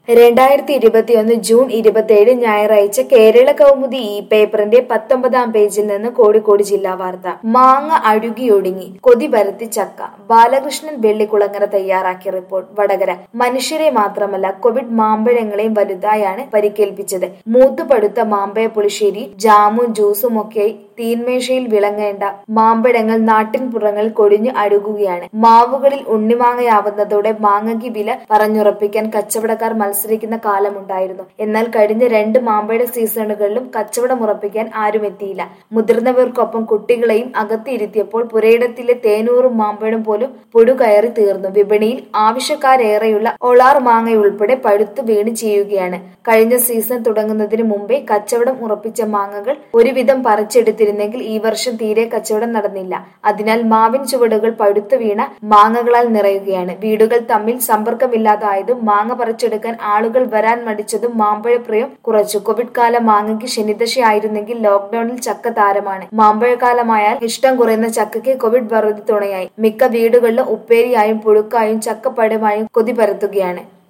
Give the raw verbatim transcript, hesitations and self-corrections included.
രണ്ടായിരത്തി ഇരുപത്തിയൊന്ന് ജൂൺ ഇരുപത്തിയേഴ് ഞായറാഴ്ച കേരള കൗമുദി ഈ പേപ്പറിന്റെ പത്തൊമ്പതാം പേജിൽ നിന്ന് കോഴിക്കോട് ജില്ലാ വാർത്ത. മാങ്ങ അഴുകിയൊടുങ്ങി, കൊതി പരത്തി ചക്ക. ബാലകൃഷ്ണൻ വെള്ളിക്കുളങ്ങര തയ്യാറാക്കിയ റിപ്പോർട്ട്. വടകര. മനുഷ്യരെ മാത്രമല്ല കോവിഡ് മാമ്പഴങ്ങളെയും വലുതായാണ് പരിക്കേൽപ്പിച്ചത്. മൂത്തുപഴുത്ത മാമ്പഴ പുളിശ്ശേരി, ജാമും ജ്യൂസും ഒക്കെയായി തീൻമേശയിൽ വിളങ്ങേണ്ട മാമ്പഴങ്ങൾ നാട്ടിൻപുറങ്ങളിൽ കൊഴിഞ്ഞു അഴുകുകയാണ്. മാവുകളിൽ ഉണ്ണിമാങ്ങയാവുന്നതോടെ മാങ്ങയ്ക്ക് വില പറഞ്ഞുറപ്പിക്കാൻ കച്ചവടക്കാർ മത്സരിക്കുന്ന കാലമുണ്ടായിരുന്നു. എന്നാൽ കഴിഞ്ഞ രണ്ട് മാമ്പഴ സീസണുകളിലും കച്ചവടമുറപ്പിക്കാൻ ആരുമെത്തിയില്ല. മുതിർന്നവർക്കൊപ്പം കുട്ടികളെയും അകത്തിയിരുത്തിയപ്പോൾ പുരയിടത്തിലെ തേനൂറും മാമ്പഴം പോലും പുഴുകയറി തീർന്നു. വിപണിയിൽ ആവശ്യക്കാരേറെയുള്ള ഒളാർ മാങ്ങയുൾപ്പെടെ പഴുത്തു വീണ് ചെയ്യുകയാണ്. കഴിഞ്ഞ സീസൺ തുടങ്ങുന്നതിന് മുമ്പേ കച്ചവടം ഉറപ്പിച്ച മാങ്ങകൾ ഒരുവിധം പറിച്ചെടുത്തിരുന്നെങ്കിൽ ഈ വർഷം തീരെ കച്ചവടം നടന്നില്ല. അതിനാൽ മാവിൻ ചുവടുകൾ പഴുത്തു വീണ മാങ്ങകളാൽ നിറയുകയാണ്. വീടുകൾ തമ്മിൽ സമ്പർക്കമില്ലാതായതും മാങ്ങ പറിച്ചെടുക്കാൻ ആളുകൾ വരാൻ മടിച്ചതും മാമ്പഴപ്രിയം കുറച്ചു. കോവിഡ് കാലം മാങ്ങയ്ക്ക് ശനിദശയായിരുന്നെങ്കിൽ ലോക്ഡൌണിൽ ചക്ക താരമാണ്. മാമ്പഴക്കാലമായാൽ ഇഷ്ടം കുറയുന്ന ചക്കയ്ക്ക് കോവിഡ് വറുതി തുണയായി. മിക്ക വീടുകളിലും ഉപ്പേരിയായും പുഴുക്കായും ചക്കപ്പഴമായും കൊതി പരത്തുകയാണ്.